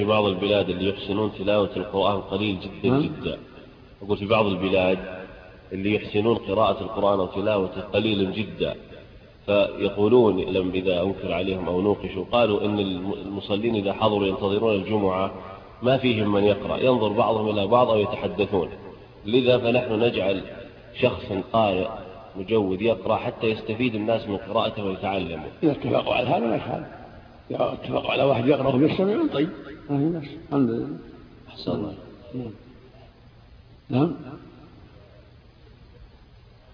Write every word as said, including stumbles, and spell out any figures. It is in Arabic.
في بعض البلاد اللي يحسنون تلاوة القرآن قليل جدا نعم. جدا. أقول في بعض البلاد اللي يحسنون قراءة القرآن وتلاوته قليل جدا، فيقولون لم إذا أنكر عليهم أو نوقشوا قالوا إن المصلين إذا حضروا ينتظرون الجمعة ما فيهم من يقرأ، ينظر بعضهم إلى بعض أو يتحدثون. لذا فنحن نجعل شخصا قارئ مجود يقرأ حتى يستفيد الناس من قراءته ويتعلموا. إذا اتفقوا على هذا ما يفعل، إذا اتفقوا على واحد يقرأ ويستمع طيب ما في ناس. الحمد لله. أحسن الله. نعم.